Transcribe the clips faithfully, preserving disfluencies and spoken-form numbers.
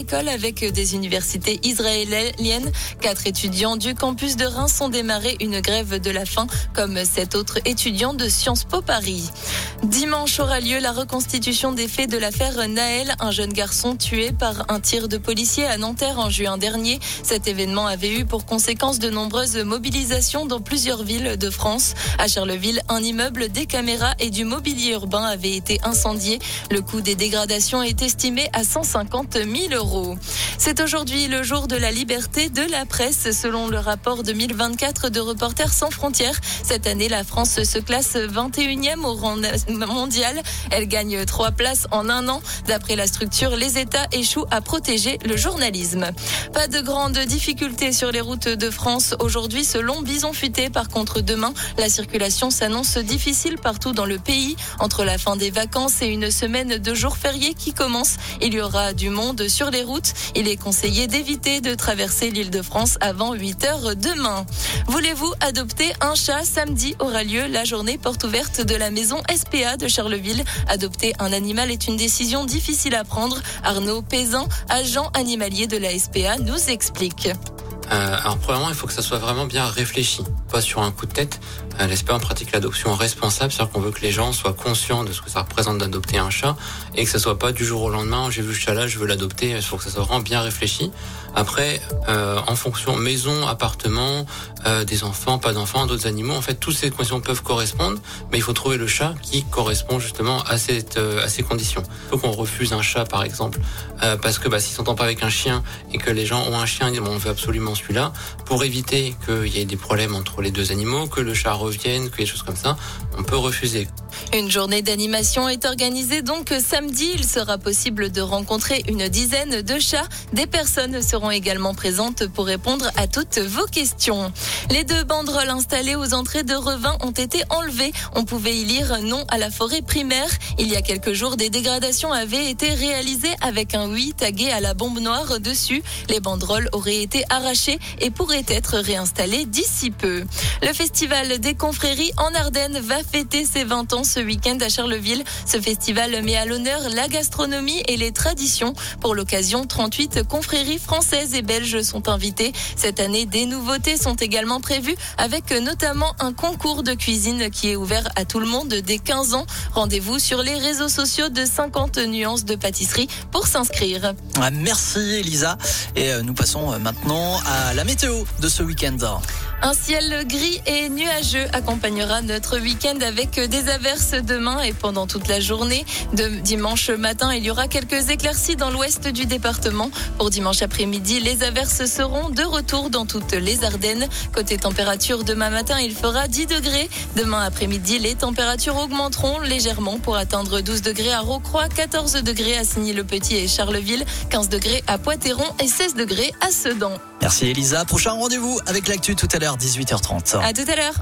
école avec des universités israéliennes. Quatre étudiants du campus de Reims ont démarré une grève de la faim, comme sept autres étudiants de Sciences Po Paris. Dimanche aura lieu la reconstitution des faits de l'affaire Naël, un jeune garçon tué par un tir de policier à Nanterre en juin dernier. Cet événement avait eu pour conséquence de nombreuses mobilisations dans plusieurs villes de France. À Charleville, un immeuble, des caméras et du mobilier urbain avaient été incendiés. Le coût des dégradations est estimé à cent cinquante mille euros. C'est aujourd'hui le jour de la liberté de la presse, selon le rapport deux mille vingt-quatre de Reporters sans frontières. Cette année, la France se classe vingt et unième au rang mondial. Elle gagne trois places en un an. D'après la structure, les États échouent à protéger le journalisme. Pas de grandes difficultés sur les routes de France aujourd'hui, selon Bison Futé. Par contre, demain, la circulation s'annonce difficile partout dans le pays. Entre la fin des vacances et une semaine de jours fériés qui commence, il y aura du monde sur les routes. Il est conseillé d'éviter de traverser l'Île-de-France avant huit heures demain. Voulez-vous adopter un chat? Samedi aura lieu la journée porte ouverte de la maison S P A de Charleville. Adopter un animal est une décision difficile à prendre. Arnaud Pézin, agent animalier de la S P A, nous explique. Euh, alors premièrement, il faut que ça soit vraiment bien réfléchi, pas sur un coup de tête. Euh, L'S P A, on pratique l'adoption responsable, c'est-à-dire qu'on veut que les gens soient conscients de ce que ça représente d'adopter un chat et que ça soit pas du jour au lendemain, j'ai vu ce chat-là, je veux l'adopter. Il faut que ça soit vraiment bien réfléchi. Après, euh, en fonction maison, appartement, euh, des enfants, pas d'enfants, d'autres animaux, en fait, toutes ces conditions peuvent correspondre, mais il faut trouver le chat qui correspond justement à cette euh, à ces conditions. Il faut qu'on refuse un chat, par exemple, euh, parce que bah, s'il s'entend pas avec un chien et que les gens ont un chien, bon, on veut absolument celui-là, pour éviter qu'il y ait des problèmes entre les deux animaux, que le chat revienne, que des choses comme ça, on peut refuser. Une journée d'animation est organisée donc samedi. Il sera possible de rencontrer une dizaine de chats. Des personnes seront également présentes pour répondre à toutes vos questions. Les deux banderoles installées aux entrées de Revin ont été enlevées. On pouvait y lire « Non à la forêt primaire ». Il y a quelques jours, des dégradations avaient été réalisées avec un oui tagué à la bombe noire dessus. Les banderoles auraient été arrachées et pourraient être réinstallées d'ici peu. Le festival des confréries en Ardennes va fêter ses vingt ans ce week-end à Charleville. Ce festival met à l'honneur la gastronomie et les traditions. Pour l'occasion, trente-huit confréries françaises et belges sont invitées. Cette année, des nouveautés sont également prévues avec notamment un concours de cuisine qui est ouvert à tout le monde dès quinze ans. Rendez-vous sur les réseaux sociaux de cinquante nuances de pâtisserie pour s'inscrire. Merci Elisa. Et nous passons maintenant à la météo de ce week-end. Un ciel gris et nuageux accompagnera notre week-end avec des averses demain et pendant toute la journée. De dimanche matin, il y aura quelques éclaircies dans l'ouest du département. Pour dimanche après-midi, les averses seront de retour dans toutes les Ardennes. Côté température, demain matin, il fera dix degrés. Demain après-midi, les températures augmenteront légèrement pour atteindre douze degrés à Rocroi, quatorze degrés à Signy-le-Petit et Charleville, quinze degrés à Poitéron et seize degrés à Sedan. Merci Elisa. Prochain rendez-vous avec l'actu tout à l'heure, dix-huit heures trente. À tout à l'heure.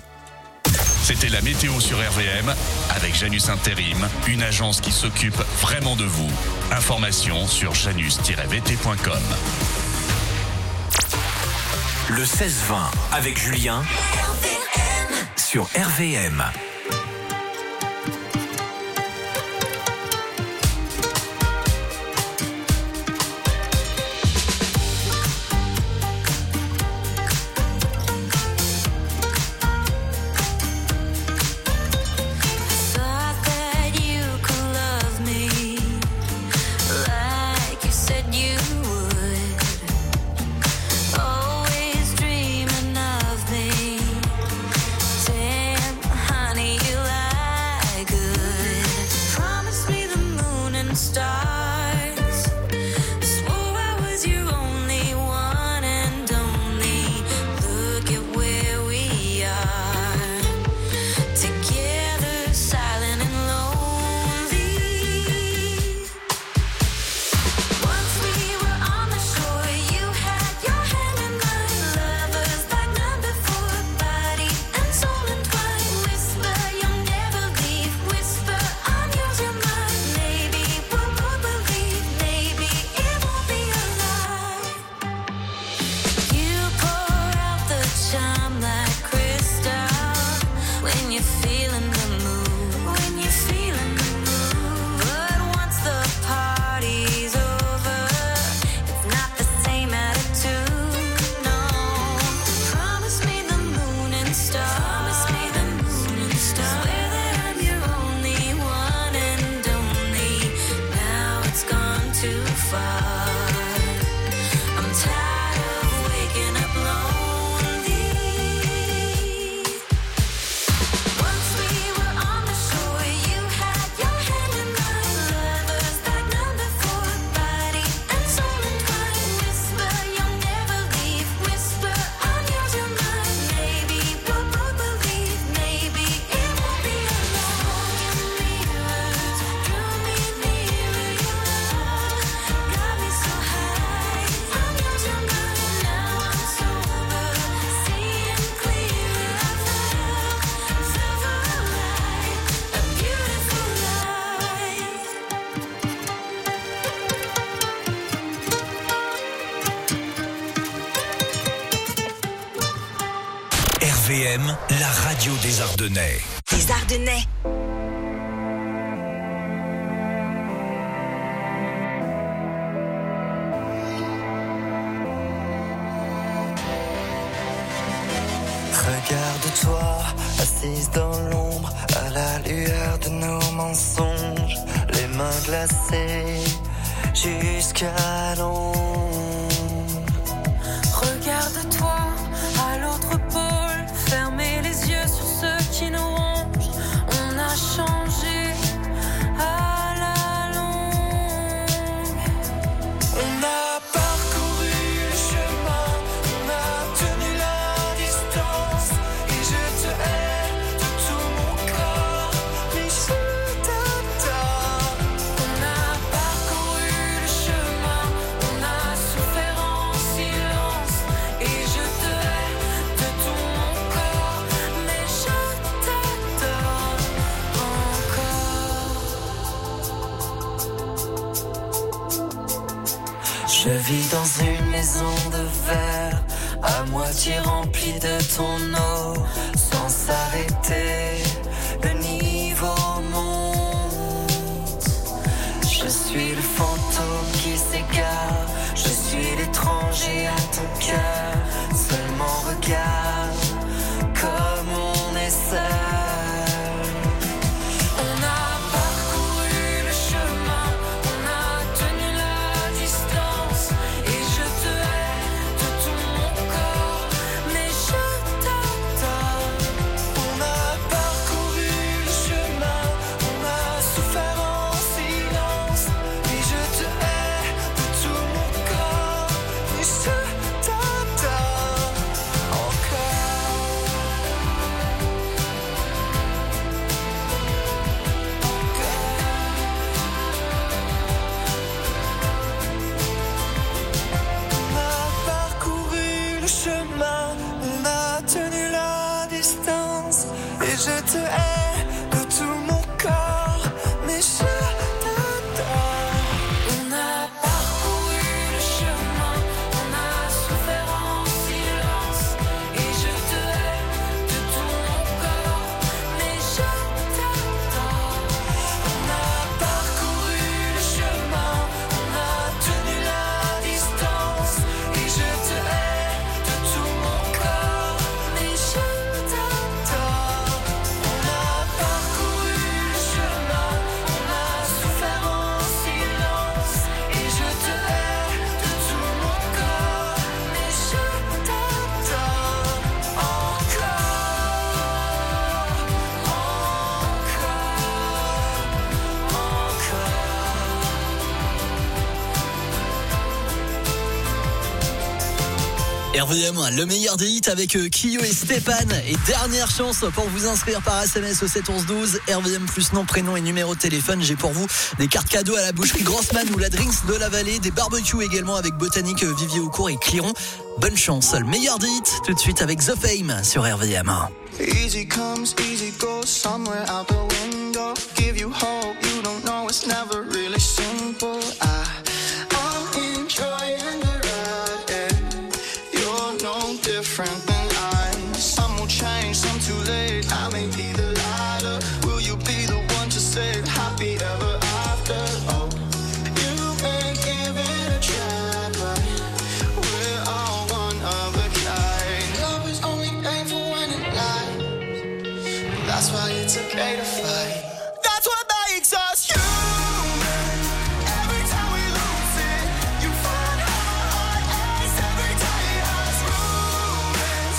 C'était la météo sur R V M avec Janus Intérim, une agence qui s'occupe vraiment de vous. Information sur janus tiret v t point com. Le seize vingt avec Julien sur R V M. Honey V M, la radio des Ardennais. Les Ardennais. Regarde-toi, assise dans l'ombre, à la lueur de nos mensonges, les mains glacées jusqu'à l'ombre. Regarde-toi à l'autre pôle, fermez les yeux sur ceux qui nous rongent. On a changé à la longue. On a parcouru le chemin, on a tenu la distance, et je te hais de tout mon corps, mais je t'adore. On a parcouru le chemin, on a souffert en silence, et je te hais de tout mon corps, mais je t'adore encore. Je vis dans une maison de verre, à moitié remplie de ton eau, sans s'arrêter, le niveau monte. Je suis le fantôme qui s'égare, je suis l'étranger à ton cœur, seulement regarde comme on est seul. On a parcouru le chemin, on a tenu la distance, et je te hais de tout mon corps, mais je t'adore. On a parcouru le chemin, on a souffert en silence, et je te hais de tout mon corps, mais je t'adore encore. On a parcouru le chemin, on a tenu la distance, et je te hais de tout mon corps, mais je t'adore. On a parcouru le chemin, on a souffert en silence, et je te hais de tout mon corps, mais je t'adore. On a parcouru le chemin, on a tenu la distance, et je te hais de tout mon corps, mais je t'adore. On a parcouru le chemin, on a souffert en silence, et je te hais de tout mon corps, mais je t'adore encore, R V M, le meilleur des hits avec euh, Kyo et Stéphane. Et dernière chance pour vous inscrire par S M S au sept onze douze. R V M plus nom, prénom et numéro de téléphone. J'ai pour vous des cartes cadeaux à la boucherie Grossman ou la Drinks de la Vallée. Des barbecues également avec Botanique, euh, Vivier Aucourt et Cliron. Bonne chance. Le meilleur des hits tout de suite avec The Fame sur R V M. Easy comes, easy goes, somewhere out the window. Give you hope, you don't know it's never really simple. I, I'm enjoying the ride, and you're no different than I. Some will change, some too late. I may be the lighter. Will you be the one to say happy ever after? Oh, you may give it a try, but we're all one of a kind. Love is only painful when it lies. That's why it's okay to fight. That's what makes us human. Every time we lose it, you find out our ace. Every day has rumors.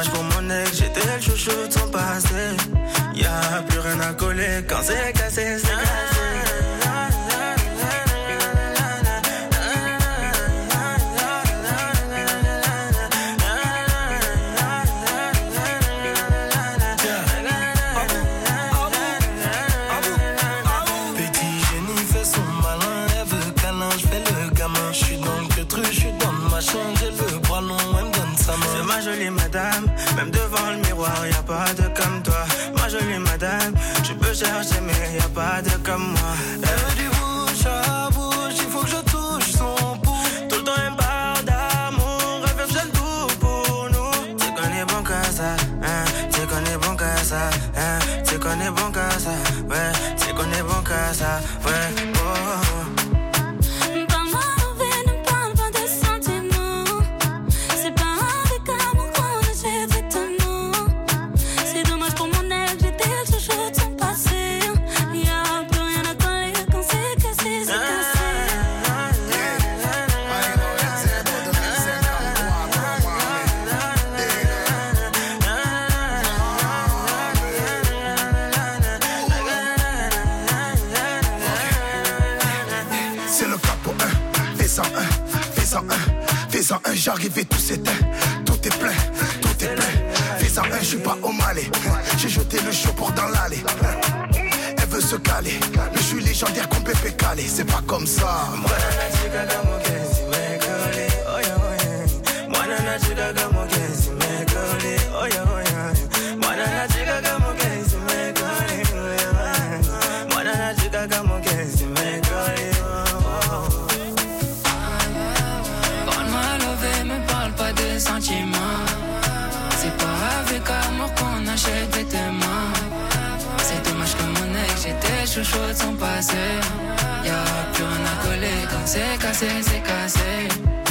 dommage pour mon ex, j'étais le chouchou de son passé. Y'a plus rien à coller, quand c'est cassé, c'est cassé. C'est ma jolie madame, même devant le miroir, y'a pas de comme toi. Ma jolie madame, je peux chercher mais y'a pas de comme moi. Elle veut du bouche à bouche, il faut que je touche son pouls. Tout le temps elle me parle d'amour, elle veut que je donne tout pour nous. Tu connais bon qu'à ça, hein, tu connais bon qu'à ça, hein, tu connais bon qu'à ça, ouais, tu connais bon qu'à ça, ouais, oh, oh. Fais-en un, j'arrive et tout s'éteint. Tout est plein, tout est plein. Fais-en un, je suis pas au Malais. J'ai jeté le chaud pour dans l'allée. Elle veut se caler, mais je suis légendaire comme Pépé Calé. C'est pas comme ça. C'est pas avec amour qu'on achète des témoins. C'est dommage que mon ex, j'étais chouchou de son passé. Y'a plus rien à coller, quand c'est cassé, c'est cassé.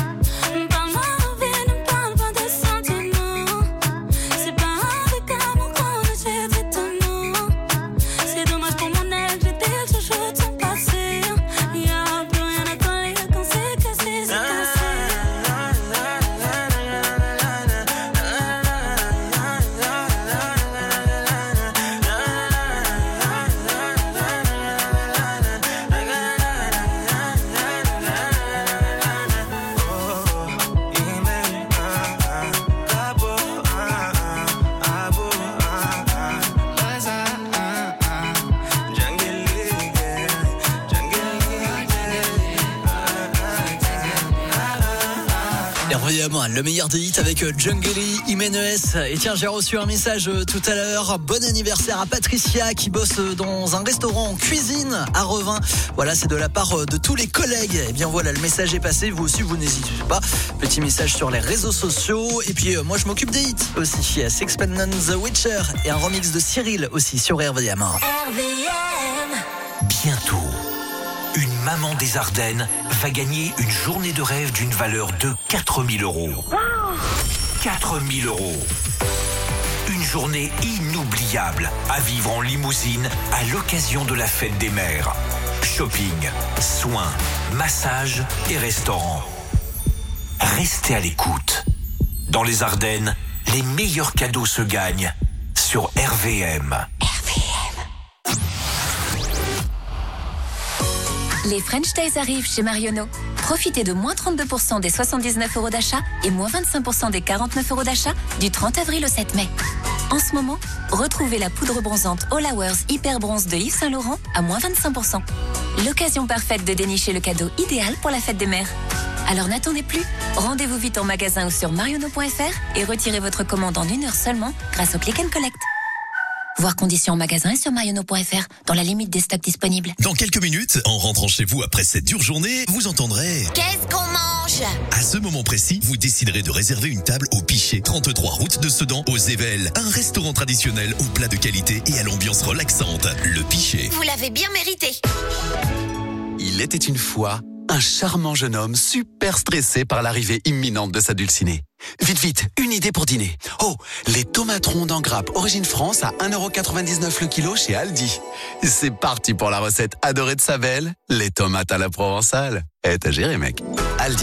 Le meilleur des hits avec Jungeli, Jiménez. Et tiens, j'ai reçu un message tout à l'heure. Bon anniversaire à Patricia qui bosse dans un restaurant en cuisine à Revin. Voilà, c'est de la part de tous les collègues. Et bien voilà, le message est passé. Vous aussi, vous n'hésitez pas. Petit message sur les réseaux sociaux. Et puis moi, je m'occupe des hits aussi. Sixpence The Witcher et un remix de Cyril aussi sur R V M. R V M. Bientôt. Une maman des Ardennes va gagner une journée de rêve d'une valeur de quatre mille euros. quatre mille euros. Une journée inoubliable à vivre en limousine à l'occasion de la fête des mères. Shopping, soins, massages et restaurants. Restez à l'écoute. Dans les Ardennes, les meilleurs cadeaux se gagnent sur R V M. Les French Days arrivent chez Marionneau. Profitez de moins trente-deux pour cent des soixante-dix-neuf euros d'achat et moins vingt-cinq pour cent des quarante-neuf euros d'achat du trente avril au sept mai. En ce moment, retrouvez la poudre bronzante All Hours Hyper Bronze de Yves Saint Laurent à moins vingt-cinq pour cent. L'occasion parfaite de dénicher le cadeau idéal pour la fête des mères. Alors n'attendez plus, rendez-vous vite en magasin ou sur marionneau point f r et retirez votre commande en une heure seulement grâce au Click and Collect. Voir conditions en magasin et sur marionneau point f r dans la limite des stocks disponibles. Dans quelques minutes, en rentrant chez vous après cette dure journée, vous entendrez... Qu'est-ce qu'on mange? À ce moment précis, vous déciderez de réserver une table au Pichet, trente-trois route de Sedan, aux Évelles. Un restaurant traditionnel aux plats de qualité et à l'ambiance relaxante. Le Pichet. Vous l'avez bien mérité. Il était une fois un charmant jeune homme super stressé par l'arrivée imminente de sa dulcinée. Vite, vite, une idée pour dîner. Oh, les tomates rondes en grappe Origine France à un euro quatre-vingt-dix-neuf le kilo chez Aldi. C'est parti pour la recette adorée de sa belle, les tomates à la provençale. Eh, t'as géré, mec. Aldi,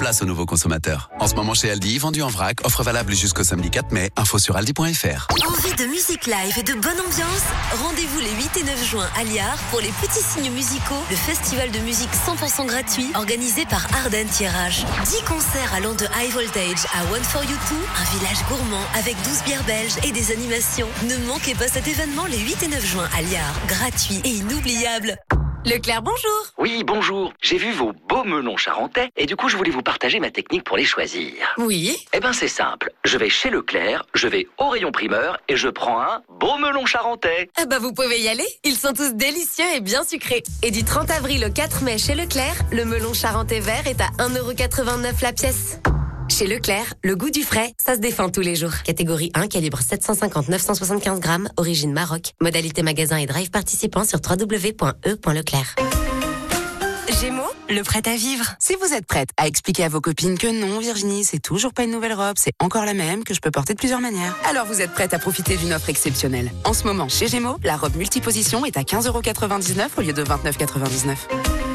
place aux nouveaux consommateurs. En ce moment chez Aldi, vendu en vrac, offre valable jusqu'au samedi quatre mai. Info sur aldi point fr. Envie de musique live et de bonne ambiance? Rendez-vous les huit et neuf juin à Liard pour les Petits Signes Musicaux, le festival de musique cent pour cent gratuit organisé par Ardennes Tirage. dix concerts allant de High Voltage à One for You Two, un village gourmand avec douze bières belges et des animations. Ne manquez pas cet événement les huit et neuf juin à Liard, gratuit et inoubliable. Leclerc, bonjour. Oui, bonjour. J'ai vu vos beaux melons charentais et du coup, je voulais vous partager ma technique pour les choisir. Oui. Eh ben, c'est simple. Je vais chez Leclerc, je vais au rayon primeur et je prends un beau melon charentais. Eh ben, vous pouvez y aller. Ils sont tous délicieux et bien sucrés. Et du trente avril au quatre mai chez Leclerc, le melon charentais vert est à un euro quatre-vingt-neuf la pièce. Chez Leclerc, le goût du frais, ça se défend tous les jours. Catégorie un, calibre sept cent cinquante à neuf cent soixante-quinze grammes, origine Maroc. Modalité magasin et drive participant sur w w w point e point leclerc. Gémeaux, le prêt à vivre. Si vous êtes prête à expliquer à vos copines que non, Virginie, c'est toujours pas une nouvelle robe, c'est encore la même, que je peux porter de plusieurs manières, alors vous êtes prête à profiter d'une offre exceptionnelle. En ce moment, chez Gémeaux, la robe multiposition est à quinze euros quatre-vingt-dix-neuf au lieu de vingt-neuf euros quatre-vingt-dix-neuf.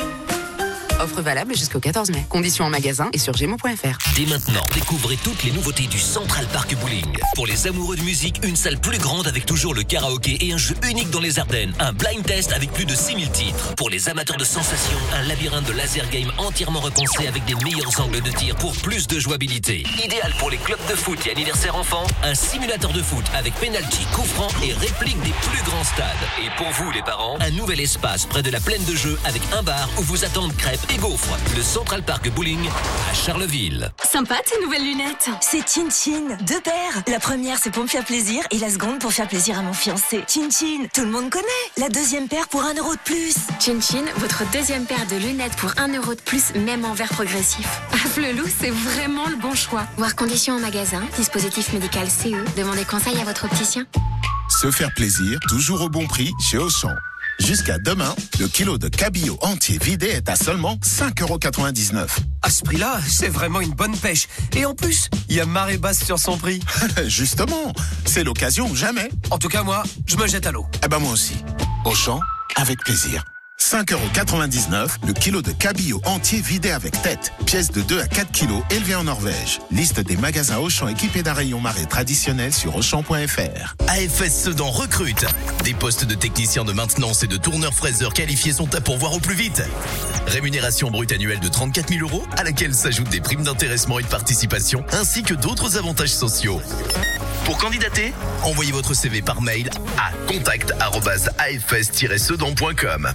Offre valable jusqu'au quatorze mai. Conditions en magasin et sur gémeaux point fr. Dès maintenant, découvrez toutes les nouveautés du Central Park Bowling. Pour les amoureux de musique, une salle plus grande avec toujours le karaoké et un jeu unique dans les Ardennes. Un blind test avec plus de six mille titres. Pour les amateurs de sensations, un labyrinthe de laser game entièrement repensé avec des meilleurs angles de tir pour plus de jouabilité. Idéal pour les clubs de foot et anniversaires enfants, un simulateur de foot avec penalty, coup franc et réplique des plus grands stades. Et pour vous les parents, un nouvel espace près de la plaine de jeu avec un bar où vous attendent crêpes et gaufres. Le Central Park Bowling à Charleville. Sympa tes nouvelles lunettes. C'est Chin Chin, deux paires. La première c'est pour me faire plaisir et la seconde pour faire plaisir à mon fiancé. Chin Chin, tout le monde connaît. La deuxième paire pour un euro de plus. Chin Chin, votre deuxième paire de lunettes pour un euro de plus, même en verre progressif. À Flelou, c'est vraiment le bon choix. Voir conditions en magasin, dispositif médical C E. Demandez conseil à votre opticien. Se faire plaisir, toujours au bon prix chez Auchan. Jusqu'à demain, le kilo de cabillaud entier vidé est à seulement cinq euros quatre-vingt-dix-neuf. À ce prix-là, c'est vraiment une bonne pêche. Et en plus, il y a marée basse sur son prix. Justement, c'est l'occasion ou jamais. En tout cas, moi, je me jette à l'eau. Eh ben moi aussi. Auchan, avec plaisir. cinq euros quatre-vingt-dix-neuf, le kilo de cabillaud entier vidé avec tête. Pièce de deux à quatre kilos élevée en Norvège. Liste des magasins Auchan équipés d'un rayon marée traditionnel sur auchan point fr. A F S Sedan recrute. Des postes de techniciens de maintenance et de tourneurs-fraiseurs qualifiés sont à pourvoir au plus vite. Rémunération brute annuelle de trente-quatre mille euros, à laquelle s'ajoutent des primes d'intéressement et de participation, ainsi que d'autres avantages sociaux. Pour candidater, envoyez votre C V par mail à contact arobase a f s tiret sedan point com.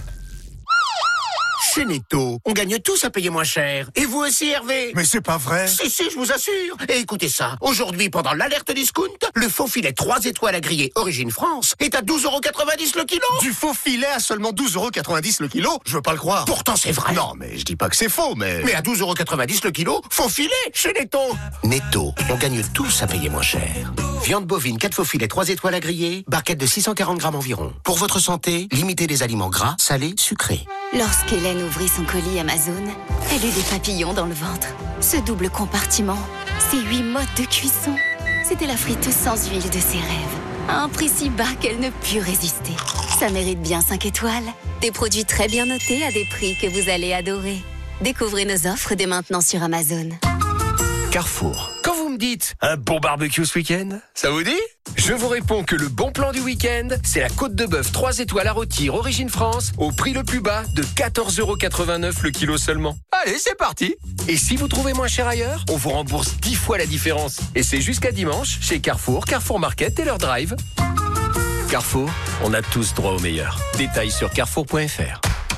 Chez Netto, on gagne tous à payer moins cher. Et vous aussi, Hervé? Mais c'est pas vrai. Si, si, je vous assure. Et écoutez ça. Aujourd'hui, pendant l'alerte discount, le faux filet trois étoiles à griller Origine France est à douze euros quatre-vingt-dix le kilo. Du faux filet à seulement douze euros quatre-vingt-dix le kilo? Je veux pas le croire. Pourtant, c'est vrai. Non, mais je dis pas que c'est faux, mais... Mais à douze euros quatre-vingt-dix le kilo, faux filet chez Netto. Netto, on gagne tous à payer moins cher. Viande bovine, quatre faux filets, trois étoiles à griller, barquette de six cent quarante grammes environ. Pour votre santé, limitez les aliments gras, salés, sucrés. Lorsqu'Hélène ouvrit son colis Amazon, elle eut des papillons dans le ventre. Ce double compartiment, ces huit modes de cuisson, c'était la friteuse sans huile de ses rêves. À un prix si bas qu'elle ne put résister. Ça mérite bien cinq étoiles. Des produits très bien notés à des prix que vous allez adorer. Découvrez nos offres dès maintenant sur Amazon. Carrefour. Quand vous me dites un bon barbecue ce week-end, ça vous dit? Je vous réponds que le bon plan du week-end, c'est la côte de bœuf trois étoiles à rôtir Origine France au prix le plus bas de quatorze euros quatre-vingt-neuf le kilo seulement. Allez, c'est parti. Et si vous trouvez moins cher ailleurs, on vous rembourse dix fois la différence. Et c'est jusqu'à dimanche chez Carrefour, Carrefour Market et leur drive. Carrefour, on a tous droit au meilleur. Détails sur carrefour point fr.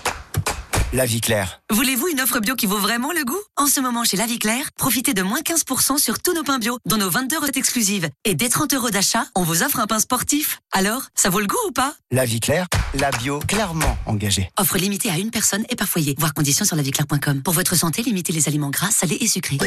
La Vie Claire. Voulez-vous une offre bio qui vaut vraiment le goût? En ce moment, chez La Vie Claire, profitez de moins quinze pour cent sur tous nos pains bio, dont nos vingt-deux recettes exclusives. Et dès trente euros d'achat, on vous offre un pain sportif. Alors, ça vaut le goût ou pas? La Vie Claire, la bio clairement engagée. Offre limitée à une personne et par foyer. Voir conditions sur la vie claire point com. Pour votre santé, limitez les aliments gras, salés et sucrés.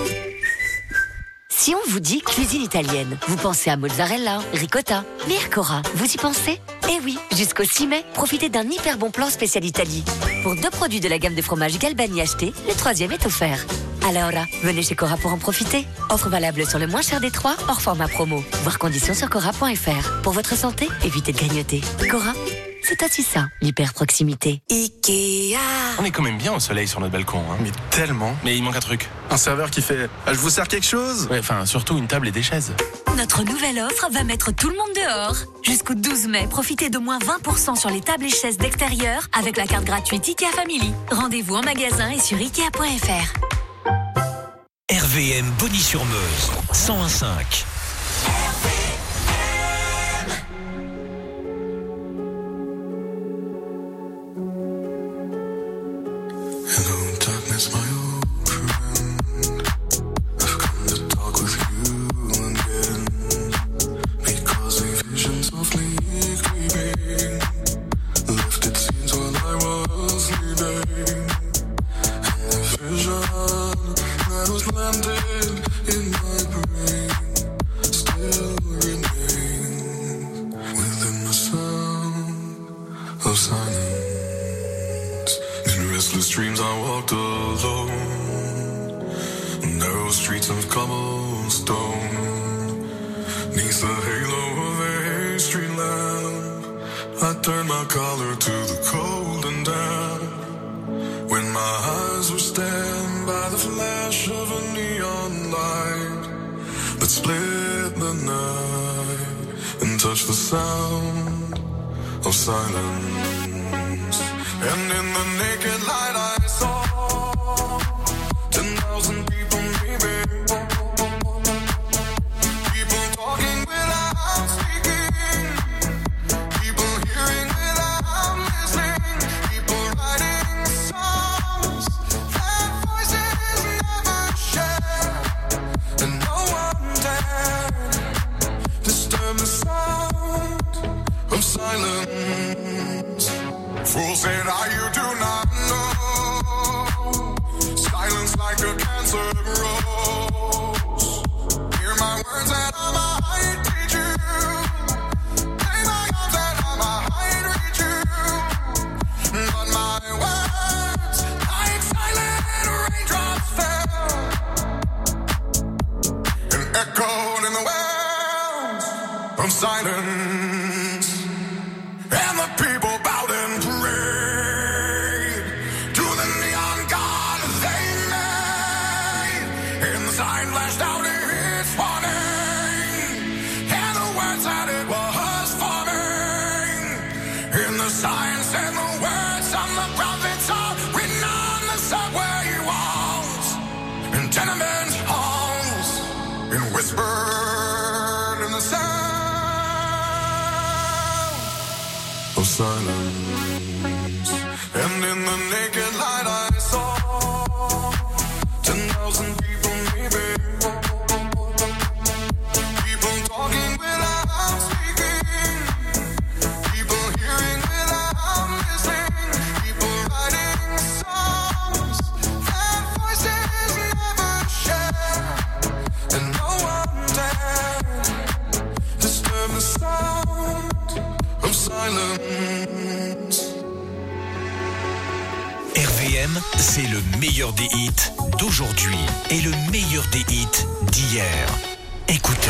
Si on vous dit cuisine italienne, vous pensez à mozzarella, ricotta, mais Cora, vous y pensez? Eh oui, jusqu'au six mai, profitez d'un hyper bon plan spécial Italie. Pour deux produits de la gamme de fromage Galbani achetés, le troisième est offert. Alors là, venez chez Cora pour en profiter. Offre valable sur le moins cher des trois, hors format promo. Voir conditions sur cora point fr. Pour votre santé, évitez de grignoter. Cora, c'est aussi ça, l'hyper-proximité. Ikea. On est quand même bien au soleil sur notre balcon. Hein. Mais tellement. Mais il manque un truc. Un serveur qui fait ah, « Je vous sers quelque chose ?» Ouais, enfin, surtout une table et des chaises. Notre nouvelle offre va mettre tout le monde dehors. Jusqu'au douze mai, profitez de moins vingt pour cent sur les tables et chaises d'extérieur avec la carte gratuite Ikea Family. Rendez-vous en magasin et sur ikea point f r. R V M Bonny-sur-Meuse, cent un virgule cinq. Hello, darkness, my old friend. I've come to talk with you again. Because a vision softly creeping lifted scenes while I was sleeping. And the vision that was landed in my brain still remains within the sound of silence. In restless dreams I walked alone, narrow streets of cobblestone, neath the halo of a street lamp. I turned my collar to the cold and damp, when my eyes were stabbed by the flash of a neon light that split the night and touched the sound of silence. And in the naked light I saw ten thousand people maybe, people talking without speaking, people hearing without listening, people writing songs that voices never share, and no one dared disturb the sound of silence. Fool said, ah, you do not know. Silence like a cancer grows. Hear my words and I might teach you. Lay my arms and I might reach you. But my words, like silent raindrops fell and echoed in the wells of silence. And the people bowed and prayed to the neon god they made. And the sign flashed out its warning, and the words that it was forming. And the sign said the words of the prophets are written on the subway walls and tenement halls, and whispered in the sound of silence. And in the naked light I saw ten thousand people maybe, people talking without speaking, people hearing without listening, people writing songs that voices never share, and no one dared disturb the sound of silence. R V M, c'est le meilleur des hits d'aujourd'hui et le meilleur des hits d'hier. Écoutez.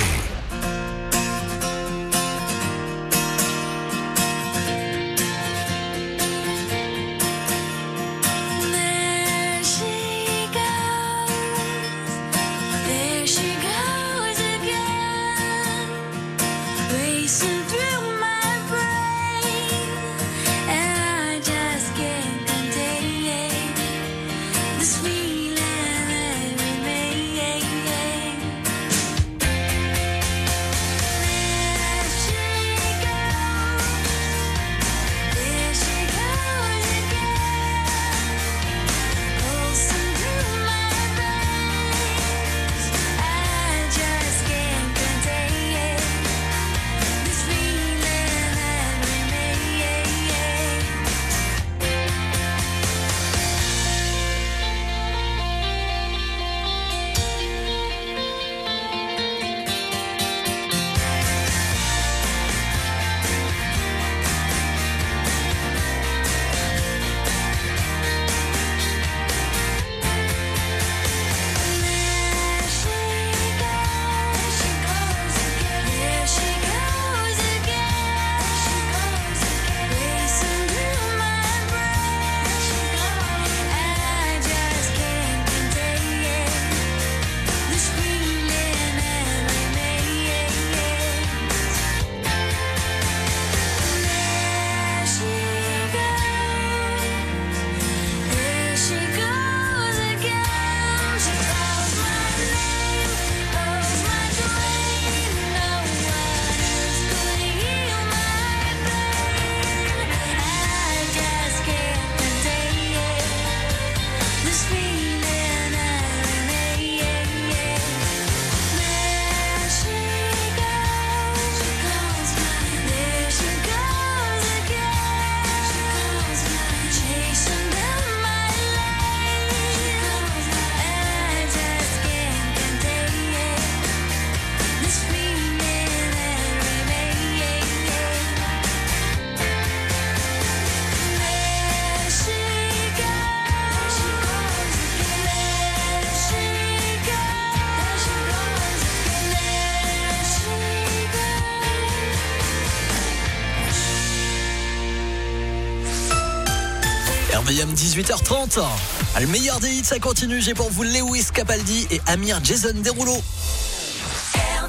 There she goes, there she goes again, racing through my brain, and I just can't contain this feeling that remains. There she goes, there she goes again, pulsing through my veins. I just can't contain this feeling. R V M dix-huit heures trente. Le meilleur des hits, ça continue. J'ai pour vous Lewis Capaldi et Amir Jason Derulo. R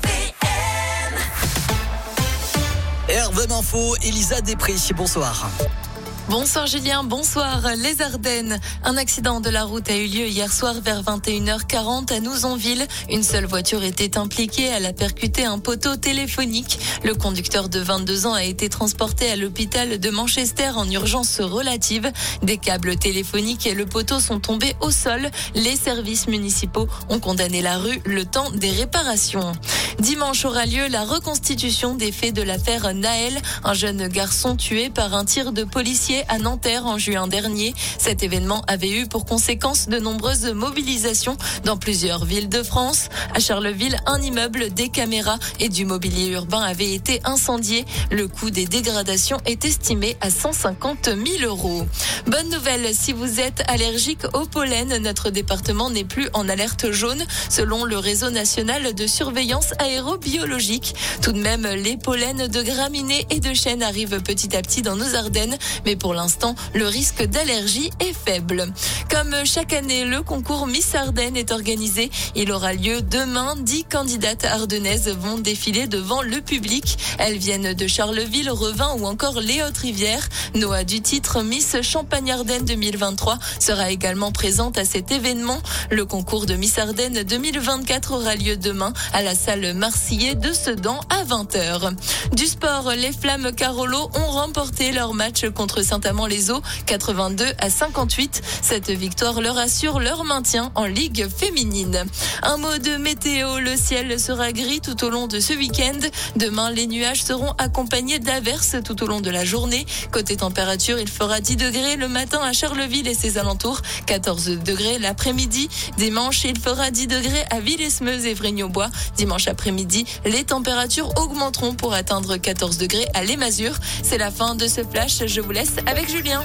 V M Info, Elisa Després, bonsoir. Bonsoir Julien, bonsoir. Les Ardennes. Un accident de la route a eu lieu hier soir vers vingt et une heures quarante à Nouzonville. Une seule voiture était impliquée. Elle a percuté un poteau téléphonique. Le conducteur de vingt-deux ans a été transporté à l'hôpital de Manchester en urgence relative. Des câbles téléphoniques et le poteau sont tombés au sol. Les services municipaux ont condamné la rue le temps des réparations. Dimanche aura lieu la reconstitution des faits de l'affaire Naël, un jeune garçon tué par un tir de policier à Nanterre en juin dernier. Cet événement avait eu pour conséquence de nombreuses mobilisations dans plusieurs villes de France. À Charleville, un immeuble, des caméras et du mobilier urbain avaient été incendiés. Le coût des dégradations est estimé à cent cinquante mille euros. Bonne nouvelle, si vous êtes allergique au pollen, notre département n'est plus en alerte jaune selon le réseau national de surveillance aérobiologique. Tout de même, les pollens de graminées et de chênes arrivent petit à petit dans nos Ardennes, mais pour l'instant, le risque d'allergie est faible. Comme chaque année, le concours Miss Ardennes est organisé. Il aura lieu demain. Dix candidates ardennaises vont défiler devant le public. Elles viennent de Charleville, Revin ou encore les Hautes-Rivières. Noah du titre Miss Champagne-Ardenne deux mille vingt-trois sera également présente à cet événement. Le concours de Miss Ardennes deux mille vingt-quatre aura lieu demain à la salle Marcillet de Sedan à vingt heures. Du sport, les Flammes Carolo ont remporté leur match contre Saint-Amand-les-Eaux, quatre-vingt-deux à cinquante-huit. Cette victoire leur assure leur maintien en Ligue féminine. Un mot de météo, le ciel sera gris tout au long de ce week-end. Demain, les nuages seront accompagnés d'averses tout au long de la journée. Côté température, il fera dix degrés le matin à Charleville et ses alentours, quatorze degrés l'après-midi. Dimanche, il fera dix degrés à Villesmeuse et Vrigny-aux-Bois. Dimanche après-midi, les températures augmenteront pour atteindre quatorze degrés à Les-Masures. C'est la fin de ce flash. Je vous laisse avec Julien.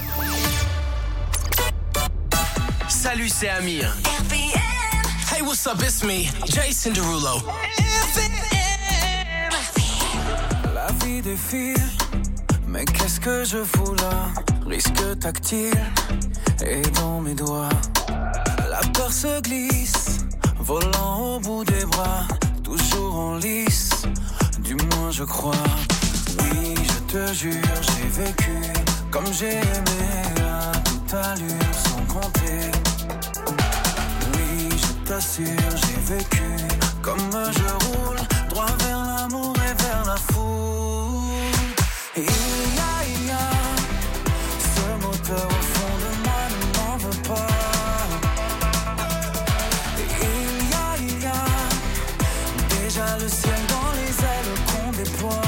Salut, c'est Amir. Hey, what's up? It's me, Jason Derulo. La vie défile, mais qu'est-ce que je fous là? Risque tactile et dans mes doigts. La peur se glisse, volant au bout des bras, toujours en lice, du moins je crois. Oui, je te jure, j'ai vécu comme j'ai aimé à toute allure sans compter. Oui, je t'assure, j'ai vécu comme je roule, droit vers l'amour et vers la foule. Et il y a, il y a ce moteur au fond de moi, ne m'en veut pas. Et il y a, il y a déjà le ciel dans les ailes qu'on déploie.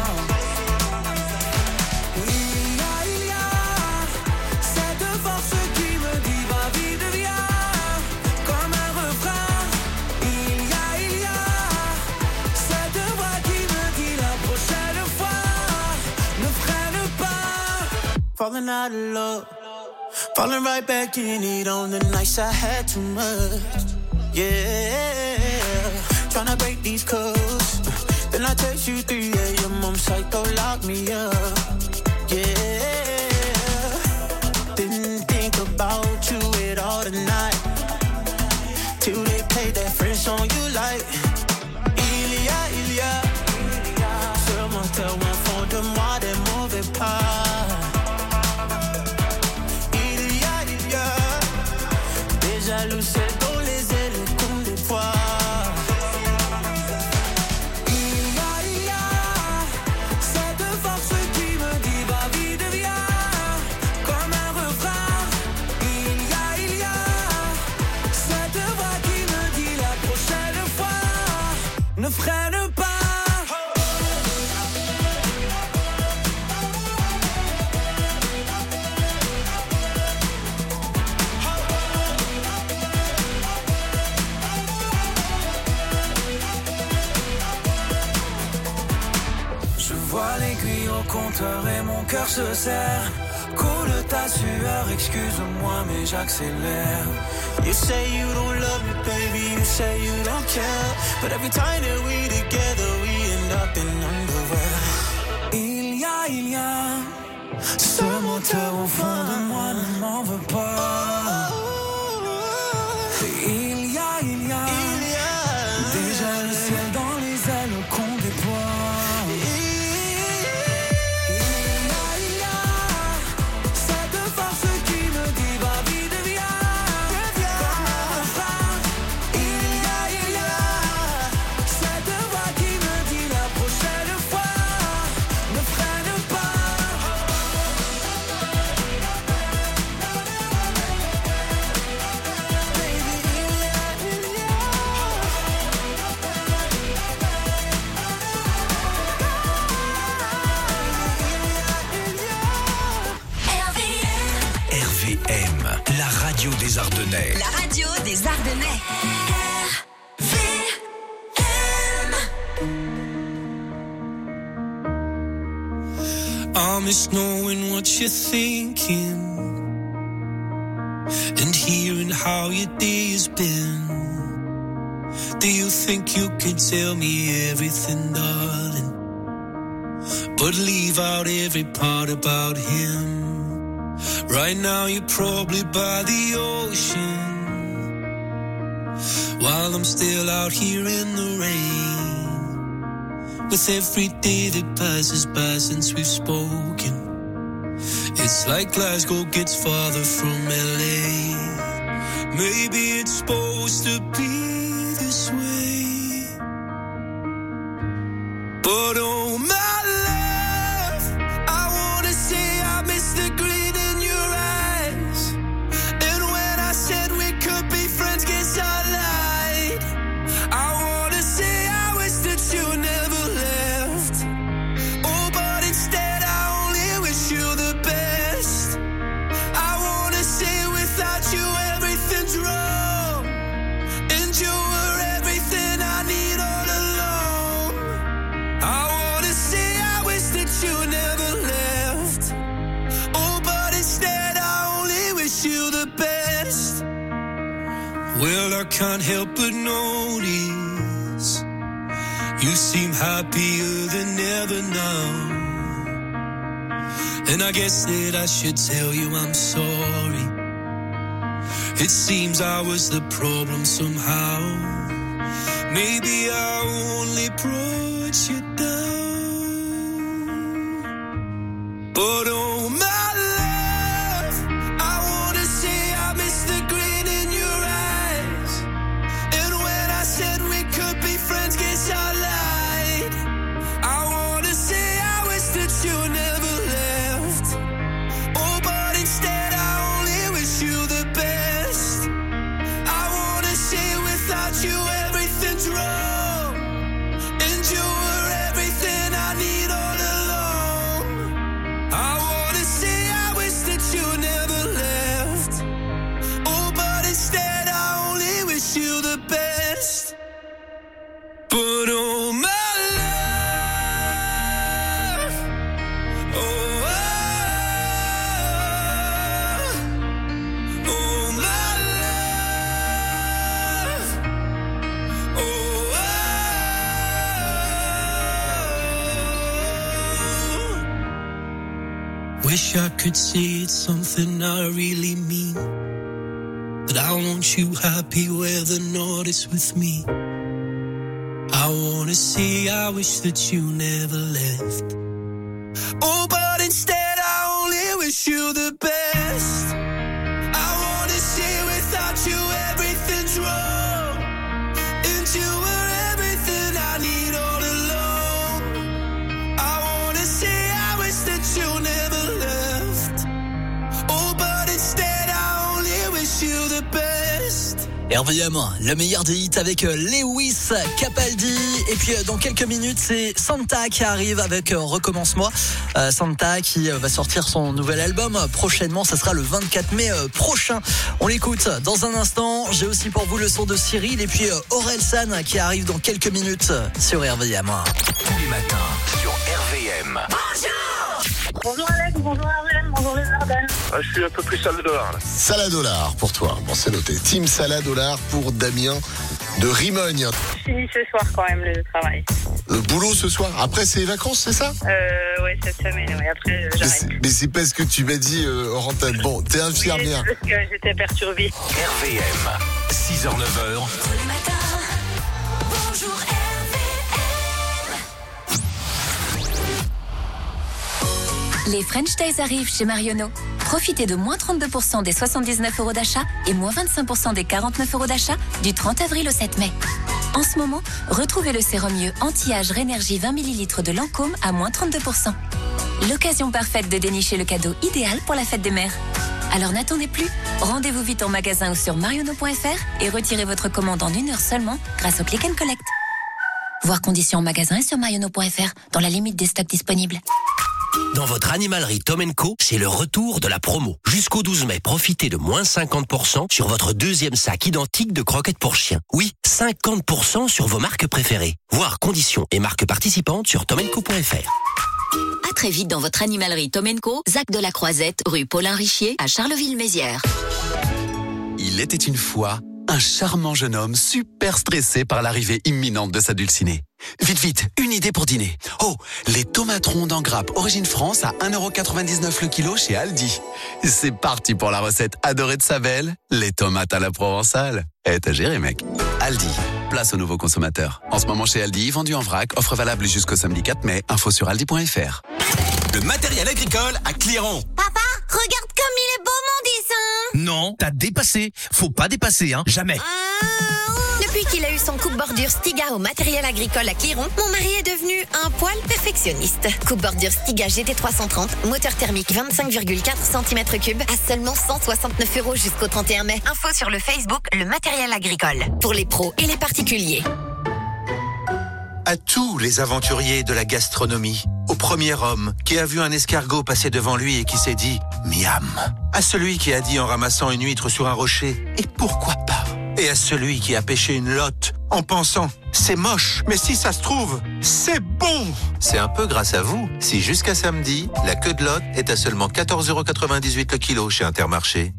Falling out of love, falling right back in it on the nights I had too much. Yeah, tryna break these codes. Then I text you three a.m. I'm psycho, lock me up. Yeah, didn't think about you at all tonight, till they played that French song you like. Il y a, il y a sur mon cœur un fond de moi des mauvais pas. Jaloux, c'est dans les ailes qu'on déploie. Il y a, il y a cette force qui me dit va vite, viens, comme un refrain. Il y a, il y a cette voix qui me dit la prochaine fois ne freine pas. Vois l'aiguille au compteur et mon cœur se serre. Coule ta sueur, excuse-moi mais j'accélère. You say you don't love me baby, you say you don't care, but every time that we together we end up in underwear. Il y a, il y a Ce moteur au fond de moi ne m'en veut pas. Il y a, il y a, il y a déjà le ciel dans les ailes qu'on déploie. Il y a, il y a cette force qui me dit va vite, viens, comme un phare. Il y a, il y a cette voix qui me dit la prochaine fois ne freine pas. R V M, la radio des Ardennais. La radio des Ardennais. I miss knowing what you're thinking and hearing how your day has been. Do you think you can tell me everything, darling, but leave out every part about him? Right now you're probably by the ocean, while I'm still out here in the rain. With every day that passes by since we've spoken, it's like Glasgow gets farther from L A. Maybe it's supposed to be this way, but oh my love, I wanna say I miss the green in your eyes. And when I said we could be friends, guess I lied. I wanna say I wish that you never left. Oh, but instead I only wish you the best. I wanna say without you everything's wrong, and you were everything I need all along. I wanna say I wish that you never left. Oh, but instead I only wish you the best. Well, I can't help but notice you seem happier than ever now. And I guess that I should tell you I'm sorry. It seems I was the problem somehow. Maybe I only brought you down. But oh my love, I wanna say I miss the green in your eyes. And when I said we could be friends, guess I lied. I wanna say I wish that you never left. Oh, but instead I only wish you the best. I wanna say without you everything's wrong, and you were everything I need all along. I wanna say I wish that you never left. Oh, but instead I only wish you the best. But oh my love, oh, oh, oh my love, oh, oh. Wish I could say it's something I really mean, that I want you happy where the north is with me. I wanna say I wish that you never left. Oh, but instead I only wish you the best. I wanna say without you everything's wrong, and you were everything I need all along. I wanna say I wish that you never left. Oh, but instead I only wish you the best. R V M, le meilleur des hits avec Lewis Capaldi. Et puis dans quelques minutes, c'est Santa qui arrive avec Recommence-moi. Euh, Santa qui va sortir son nouvel album prochainement. Ça sera le vingt-quatre mai prochain. On l'écoute dans un instant. J'ai aussi pour vous le son de Cyril et puis Orelsan qui arrive dans quelques minutes sur R V M. Tous les matins sur R V M. Bonjour Alex, bonjour R V M, bonjour les Ardennes. Ah, je suis un peu plus salade dollar là. Salade dollar pour toi. Bon, c'est noté. Team salade dollar pour Damien de Rimogne. Je finis ce soir quand même le travail. Le boulot ce soir. Après, c'est les vacances, c'est ça? Euh, ouais, cette semaine, ouais. Après, euh, Mais j'arrête. c'est, mais c'est pas ce que tu m'as dit euh, hors antenne. Bon, t'es infirmière. Oui, parce que j'étais perturbée. R V M, six heures neuf heures. Bonjour Les French Days arrivent chez Marionneau. Profitez de moins trente-deux pour cent des soixante-dix-neuf euros d'achat et moins vingt-cinq pour cent des quarante-neuf euros d'achat du trente avril au sept mai. En ce moment, retrouvez le sérum mieux anti-âge Rénergie vingt millilitres de Lancôme à moins trente-deux pour cent. L'occasion parfaite de dénicher le cadeau idéal pour la fête des mères. Alors n'attendez plus, rendez-vous vite en magasin ou sur marionneau point f r et retirez votre commande en une heure seulement grâce au Click and Collect. Voir conditions en magasin et sur marionneau point f r dans la limite des stocks disponibles. Dans votre animalerie Tom and Co, c'est le retour de la promo. Jusqu'au douze mai, profitez de moins cinquante pour cent sur votre deuxième sac identique de croquettes pour chiens. Oui, cinquante pour cent sur vos marques préférées. Voir conditions et marques participantes sur tom and co point f r. À très vite dans votre animalerie Tom and Co, Zac de la Croisette, rue Paulin Richier, à Charleville-Mézières. Il était une fois un charmant jeune homme super stressé par l'arrivée imminente de sa dulcinée. Vite, vite, une idée pour dîner. Oh, les tomates rondes en grappe Origine France à un euro quatre-vingt-dix-neuf le kilo chez Aldi. C'est parti pour la recette adorée de sa belle, les tomates à la provençale. Eh, t'as géré, mec. Aldi, place aux nouveaux consommateurs. En ce moment chez Aldi, vendu en vrac, offre valable jusqu'au samedi quatre mai. Info sur aldi point f r. Le matériel agricole à Cléron. Papa, regarde comme il est beau mon dessin. Non, t'as dépassé. Faut pas dépasser, hein. Jamais. Depuis qu'il a eu son coupe-bordure Stiga au matériel agricole à Cléron, mon mari est devenu un poil perfectionniste. Coupe-bordure Stiga G T trois cent trente, moteur thermique vingt-cinq virgule quatre centimètres cubes à seulement cent soixante-neuf euros jusqu'au trente et un mai. Info sur le Facebook Le Matériel Agricole. Pour les pros et les particuliers. À tous les aventuriers de la gastronomie, au premier homme qui a vu un escargot passer devant lui et qui s'est dit « miam », à celui qui a dit en ramassant une huître sur un rocher « et pourquoi pas ?» et à celui qui a pêché une lotte en pensant « c'est moche, mais si ça se trouve, c'est bon !» C'est un peu grâce à vous si jusqu'à samedi, la queue de lotte est à seulement quatorze euros quatre-vingt-dix-huit le kilo chez Intermarché.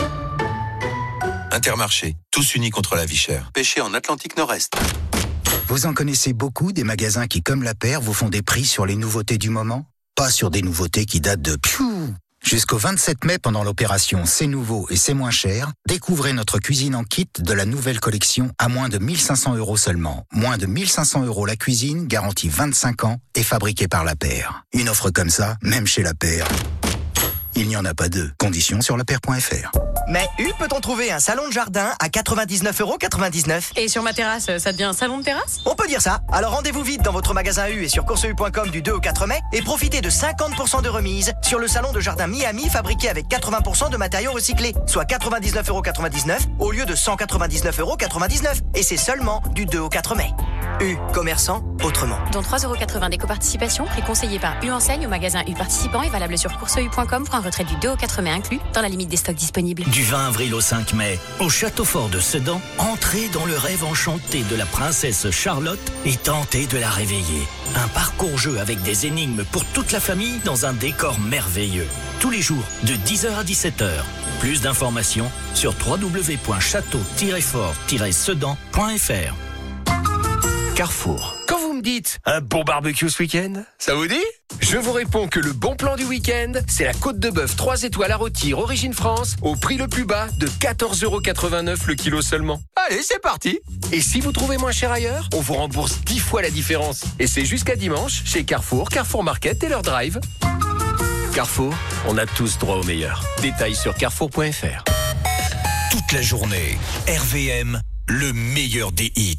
Intermarché, tous unis contre la vie chère. Pêché en Atlantique Nord-Est. Vous en connaissez beaucoup des magasins qui, comme La Paire, vous font des prix sur les nouveautés du moment? Pas sur des nouveautés qui datent de piou. Jusqu'au vingt-sept mai, pendant l'opération C'est nouveau et c'est moins cher, découvrez notre cuisine en kit de la nouvelle collection à moins de mille cinq cents euros seulement. Moins de mille cinq cents euros la cuisine, garantie vingt-cinq ans et fabriquée par La Paire. Une offre comme ça, même chez La Paire, il n'y en a pas deux. Conditions sur la paire point f r. Mais U peut-on trouver un salon de jardin à quatre-vingt-dix-neuf euros quatre-vingt-dix-neuf? Et sur ma terrasse, ça devient un salon de terrasse? On peut dire ça. Alors rendez-vous vite dans votre magasin U et sur course u point com du deux au quatre mai et profitez de cinquante pour cent de remise sur le salon de jardin Miami fabriqué avec quatre-vingts pour cent de matériaux recyclés, soit quatre-vingt-dix-neuf euros quatre-vingt-dix-neuf au lieu de cent quatre-vingt-dix-neuf euros quatre-vingt-dix-neuf. Et c'est seulement du deux au quatre mai. U, commerçant autrement. Dont trois euros quatre-vingts d'éco-participation, prix conseillé par U Enseigne au magasin U participant et valable sur course u point com pour un retrait du deux au quatre mai inclus dans la limite des stocks disponibles. Du vingt avril au cinq mai, au Château Fort de Sedan, entrez dans le rêve enchanté de la princesse Charlotte et tentez de la réveiller. Un parcours-jeu avec des énigmes pour toute la famille dans un décor merveilleux. Tous les jours, de dix heures à dix-sept heures. Plus d'informations sur w w w point château tiret fort tiret sedan point f r. Carrefour. Quand vous me dites un bon barbecue ce week-end, ça vous dit? Je vous réponds que le bon plan du week-end, c'est la côte de bœuf trois étoiles à rôtir Origine France au prix le plus bas de quatorze euros quatre-vingt-neuf le kilo seulement. Allez, c'est parti. Et si vous trouvez moins cher ailleurs, on vous rembourse dix fois la différence. Et c'est jusqu'à dimanche chez Carrefour, Carrefour Market et leur drive. Carrefour, on a tous droit au meilleur. Détails sur carrefour point f r. Toute la journée, R V M, le meilleur des hits.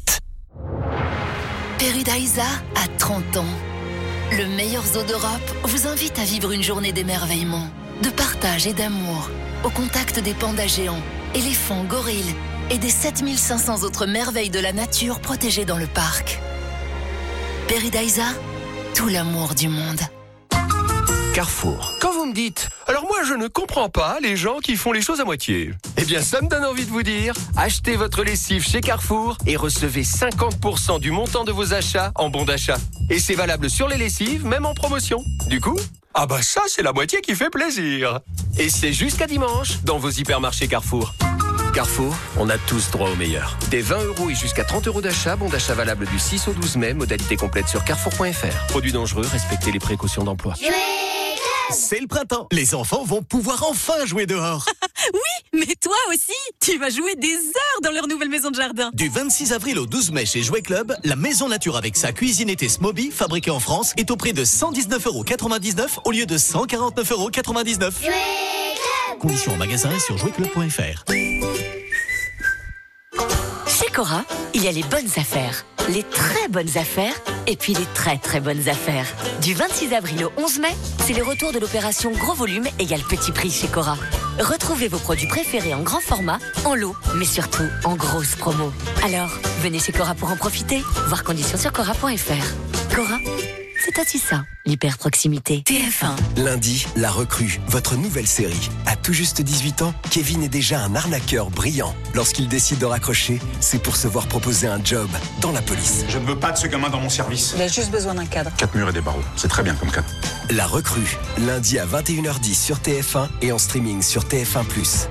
Peridaisa a trente ans. Le meilleur zoo d'Europe vous invite à vivre une journée d'émerveillement, de partage et d'amour, au contact des pandas géants, éléphants, gorilles et des sept mille cinq cents autres merveilles de la nature protégées dans le parc. Peridaisa, tout l'amour du monde. Carrefour. Quand vous me dites, alors moi je ne comprends pas les gens qui font les choses à moitié. Eh bien ça me donne envie de vous dire, achetez votre lessive chez Carrefour et recevez cinquante pour cent du montant de vos achats en bon d'achat. Et c'est valable sur les lessives, même en promotion. Du coup, ah bah ça c'est la moitié qui fait plaisir. Et c'est jusqu'à dimanche dans vos hypermarchés Carrefour. Carrefour, on a tous droit au meilleur. Des vingt euros et jusqu'à trente euros d'achat, bon d'achat valable du six au douze mai, modalité complète sur carrefour point f r. Produits dangereux, respectez les précautions d'emploi. C'est le printemps. Les enfants vont pouvoir enfin jouer dehors. Oui, mais toi aussi, tu vas jouer des heures dans leur nouvelle maison de jardin. Du vingt-six avril au douze mai chez Jouet Club, la maison nature avec sa cuisine été Smoby, fabriquée en France, est au prix de cent dix-neuf euros quatre-vingt-dix-neuf au lieu de cent quarante-neuf euros quatre-vingt-dix-neuf. Conditions en magasin et sur jouet club point f r. Chez Cora, il y a les bonnes affaires, les très bonnes affaires et puis les très très bonnes affaires. Du vingt-six avril au onze mai, c'est le retour de l'opération Gros Volume égale Petit Prix chez Cora. Retrouvez vos produits préférés en grand format, en lot, mais surtout en grosse promo. Alors, venez chez Cora pour en profiter. Voir conditions sur cora point f r. Cora, c'est aussi ça, l'hyper proximité. T F un. Lundi, La Recrue, votre nouvelle série. À tout juste dix-huit ans, Kevin est déjà un arnaqueur brillant. Lorsqu'il décide de raccrocher, c'est pour se voir proposer un job dans la police. Je ne veux pas de ce gamin dans mon service. Il a juste besoin d'un cadre. Quatre murs et des barreaux, c'est très bien comme cadre. La Recrue, lundi à vingt et une heures dix sur T F un et en streaming sur T F un plus.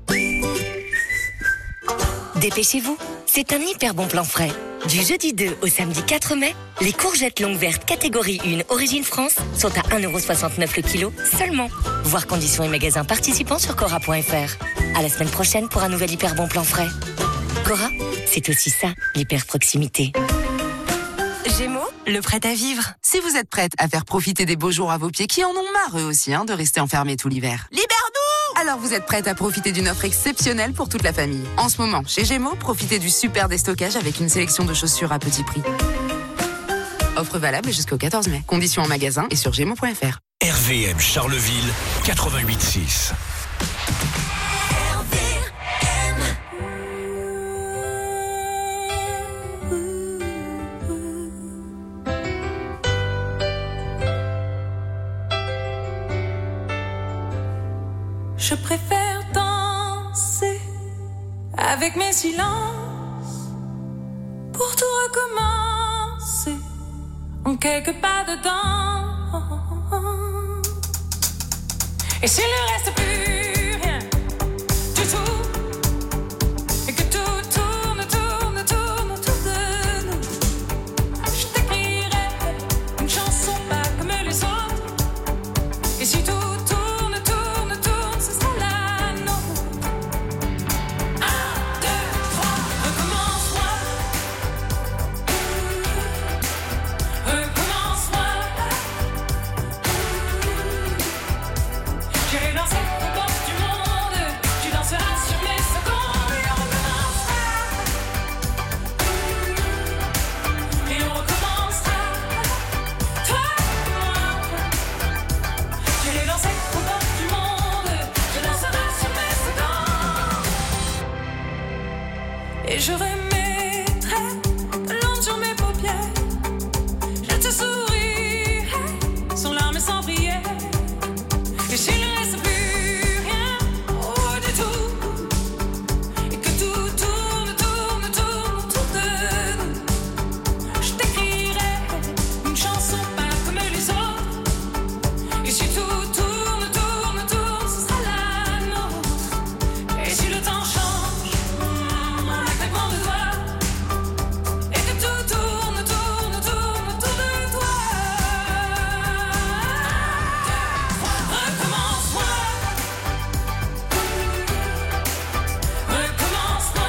Dépêchez-vous, c'est un hyper bon plan frais. Du jeudi deux au samedi quatre mai, les courgettes longues vertes catégorie un Origine France sont à un euro soixante-neuf le kilo seulement. Voir conditions et magasins participants sur cora point f r. À la semaine prochaine pour un nouvel hyper bon plan frais. Cora, c'est aussi ça, l'hyper proximité. Gémeaux, le prêt à vivre. Si vous êtes prête à faire profiter des beaux jours à vos pieds qui en ont marre eux aussi hein, de rester enfermés tout l'hiver. Libère-nous! Alors vous êtes prête à profiter d'une offre exceptionnelle pour toute la famille. En ce moment, chez Gémeaux, profitez du super déstockage avec une sélection de chaussures à petit prix. Offre valable jusqu'au quatorze mai. Conditions en magasin et sur gémeaux point f r. R V M Charleville quatre-vingt-huit six. Je préfère danser avec mes silences pour tout recommencer en quelques pas dedans. Et s'il ne reste plus rien du tout et que tout tourne, tourne, tourne autour de nous, je t'écrirai une chanson pas comme les autres. Et si tout et je remettrai de l'ombre sur mes paupières. Je te sourirai sans larmes et sans prière. Et s'il ne reste plus rien oh, du tout et que tout tourne, tourne, tourne autour de nous, je t'écrirai une chanson pas comme les autres. Et si tout tourne, tourne, tourne, ce sera la nôtre. Et si le temps change et que tout tourne, tourne, tourne autour de toi. Recommence-moi, recommence-moi.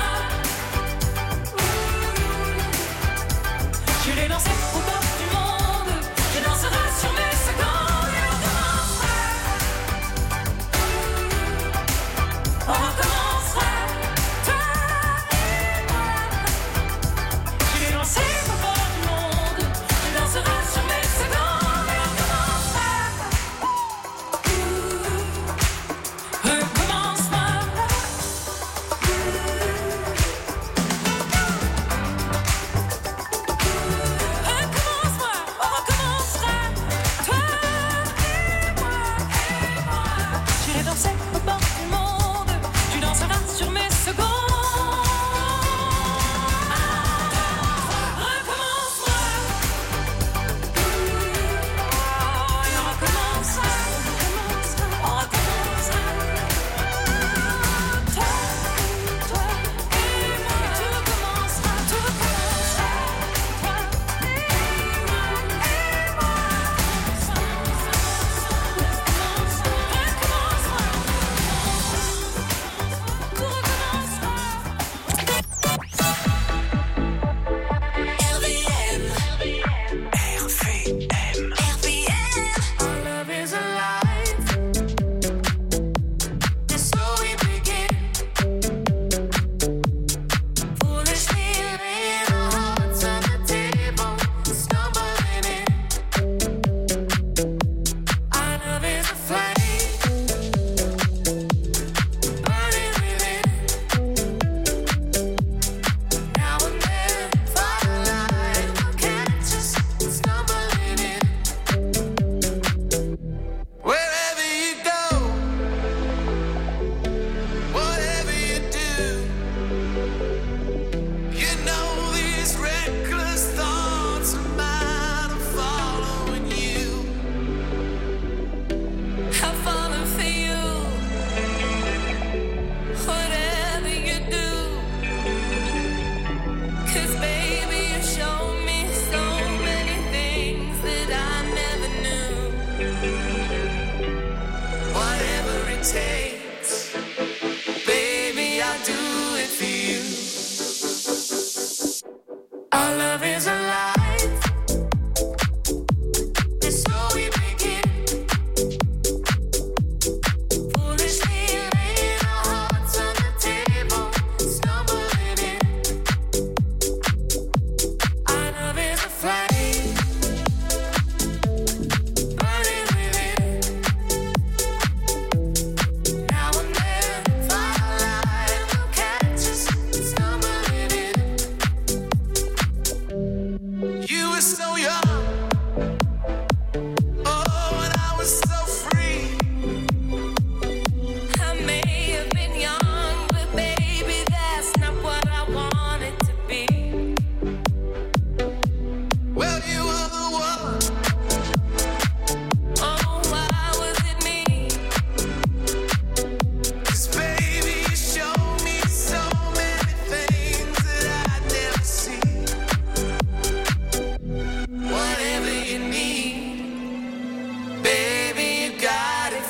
J'irai danser au bord du monde, je danserai sur mes secondes et on commencera.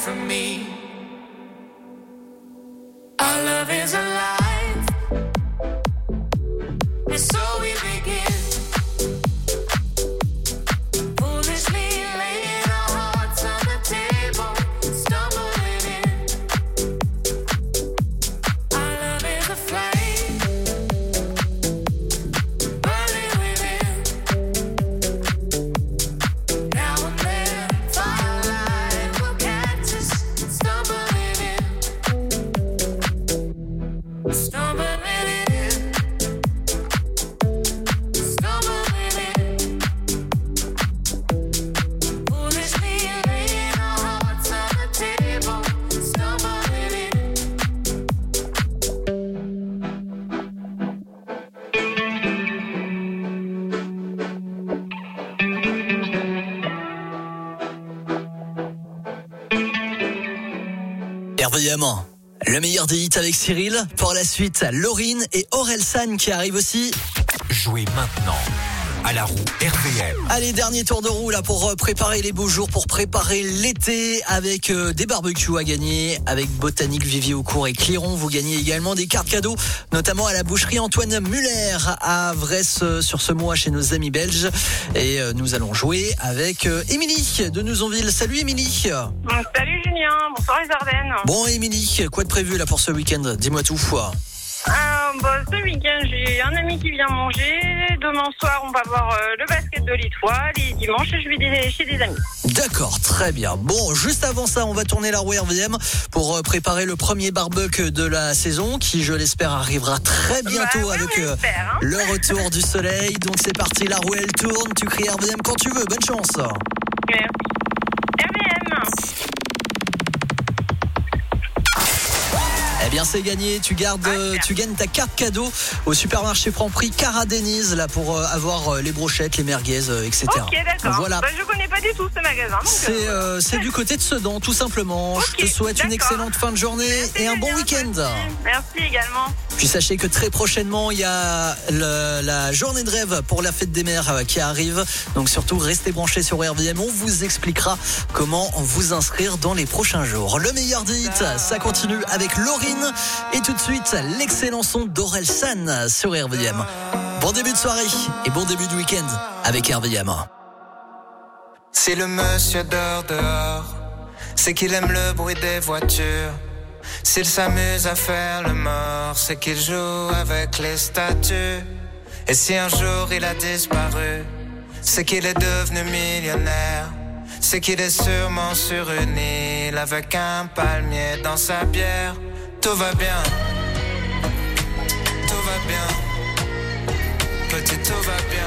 from me. Our love is alive, and so we begin. Foolishly laying our hearts on the table, stumbling in. Our love is a flame, burning within. Now and then, firelight will catch us, stumbling in. Stumbling in, stumbling in. Foolishly laying our hearts on the table, stumbling in. R V M, le meilleur des hits avec Cyril. Pour la suite, Laurine et Orelsan qui arrivent aussi. Jouez maintenant à la roue R V M. Allez, dernier tour de roue là pour euh, préparer les beaux jours, pour préparer l'été avec euh, des barbecues à gagner avec Botanique, Vivier Aucourt et Cléron. Vous gagnez également des cartes cadeaux, notamment à la boucherie Antoine Muller à Vresse euh, sur ce mois chez nos amis belges. Et euh, nous allons jouer avec euh, Émilie de Nouzonville. Salut Émilie. Salut Julien, bonsoir les Ardennes. Bon Émilie, quoi de prévu là pour ce week-end? Dis-moi tout. Euh, bah, ce week-end, j'ai un ami qui vient manger. Demain soir, on va voir euh, le basket de l'Étoile. Et dimanche, je vais des- chez des amis. D'accord, très bien. Bon, juste avant ça, on va tourner la roue R V M pour euh, préparer le premier barbecue de la saison qui, je l'espère, arrivera très bientôt Bah, oui, avec on euh, l'espère, hein. le retour du soleil. Donc c'est parti, la roue elle tourne. Tu cries R V M quand tu veux. Bonne chance. Merci. R V M. Eh bien, c'est gagné. Tu gardes, euh, tu gagnes ta carte cadeau au supermarché Franprix Cara Denise là pour euh, avoir euh, les brochettes, les merguez, euh, et cetera. Ok, d'accord. Voilà. Bah, je connais pas du tout ce magasin. donc, C'est euh, euh, c'est du côté de Sedan, tout simplement. Je te souhaite une excellente fin de journée et un bon week-end. Merci également. Puis sachez que très prochainement, il y a le- la journée de rêve pour la fête des mères euh, qui arrive. Donc surtout, restez branchés sur R V M. On vous expliquera comment vous inscrire dans les prochains jours. Le meilleur des hits, ça continue avec Laurine. Et tout de suite, l'excellent son d'Orelsan sur R V M. Bon début de soirée et bon début de week-end avec R V M. Si le monsieur dort dehors, c'est qu'il aime le bruit des voitures. S'il s'amuse à faire le mort, c'est qu'il joue avec les statues. Et si un jour il a disparu, c'est qu'il est devenu millionnaire. C'est qu'il est sûrement sur une île avec un palmier dans sa bière. Tout va bien, tout va bien, petit tout va bien,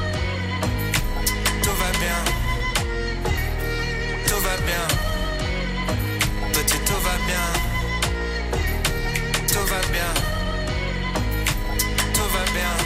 tout va bien, tout va bien, petit tout va bien, tout va bien, tout va bien.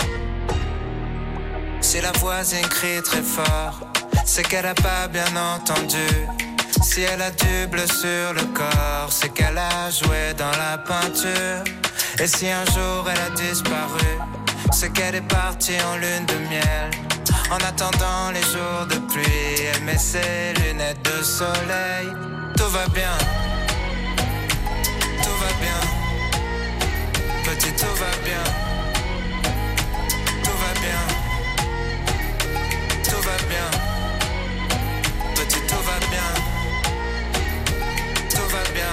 Si la voisine crie très fort, c'est qu'elle a pas bien entendu. Si elle a du bleu sur le corps, c'est qu'elle a joué dans la peinture. Et si un jour elle a disparu, c'est qu'elle est partie en lune de miel. En attendant les jours de pluie, elle met ses lunettes de soleil. Tout va bien, tout va bien, petit tout va bien, tout va bien, tout va bien, petit tout va bien. Tout va bien,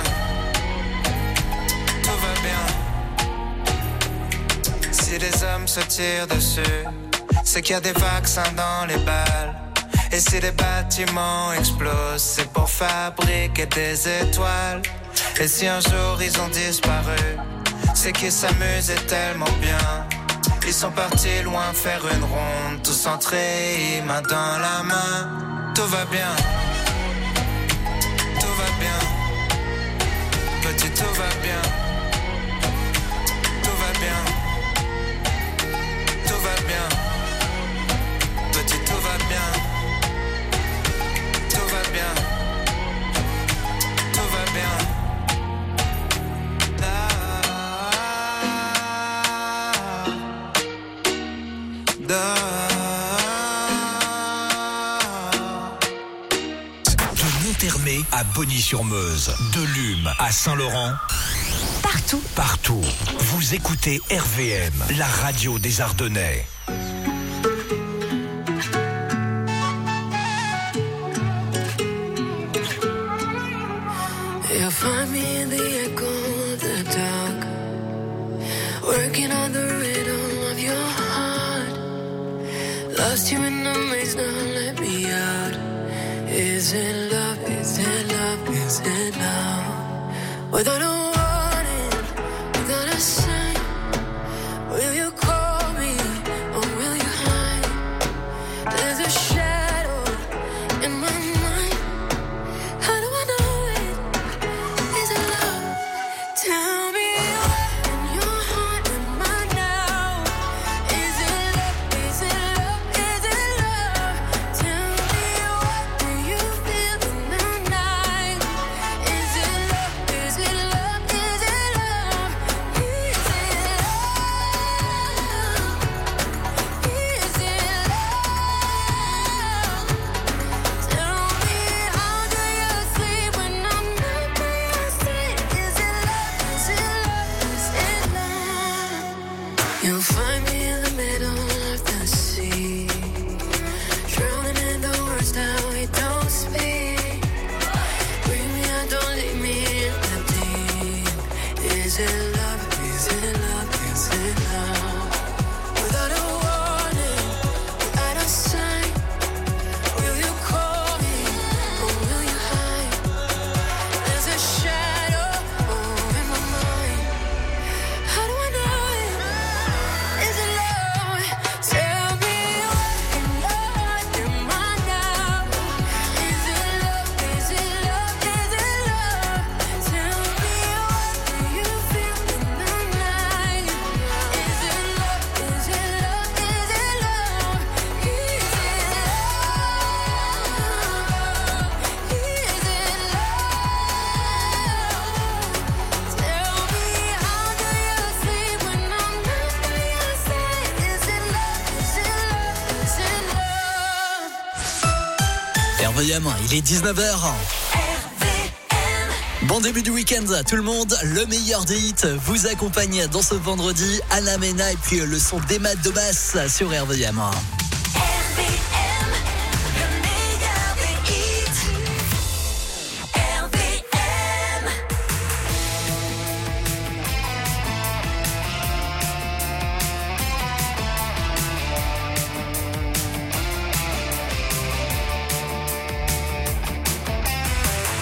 tout va bien. Si les hommes se tirent dessus, c'est qu'il y a des vaccins dans les balles. Et si les bâtiments explosent, c'est pour fabriquer des étoiles. Et si un jour ils ont disparu, c'est qu'ils s'amusaient tellement bien. Ils sont partis loin faire une ronde, tous entrés, main dans la main. Tout va bien, tout va bien. Petit tout va bien, tout va bien, tout va bien, petit tout va bien, tout va bien, tout va bien. Da, da. à Bogny-sur-Meuse, de Lume à Saint-Laurent. Partout. Partout. Vous écoutez R V M, la radio des Ardennais. You'll find me in the echo of the dark, working on the rhythm of your heart. Lost you in the maze, now let me out. Is it love, is it love, is it love? Without a warning, without a sign, will you call me or will you hide? There's a shadow in my mind. How do I know it? Is it love? Tell me what in your heart am I now? Is it love? Is it love? Is it love? Tell me what do you feel in the night? Is it love? Is it love? Is it love? Is it love? Is it love? Tell me how do you sleep when I'm not by your side? Is it love? Is it love? Is it love? You'll find me in the middle of the sea, drowning in the words that we don't speak. Bring me out, don't leave me in the deep. Is it love? Is it love? Is it love? Without a warning, without a sign, will you call me or will you hide? There's a shadow oh, in my mind. How do I know it? Is it love? Tell me what in your heart am I now? Is it love? Is it love? Is it love? Tell me what do you feel in the night? Is it love? Is it love? Is it love? Is it love? Is it love? Tell me how do you sleep when I'm not by your side? Is it love? Is it love? Is it love? R V M, il est dix-neuf heures. Bon début du week-end à tout le monde, le meilleur des hits vous accompagne dans ce vendredi, Anna Mena et puis le son d'Emma de basse sur R V M.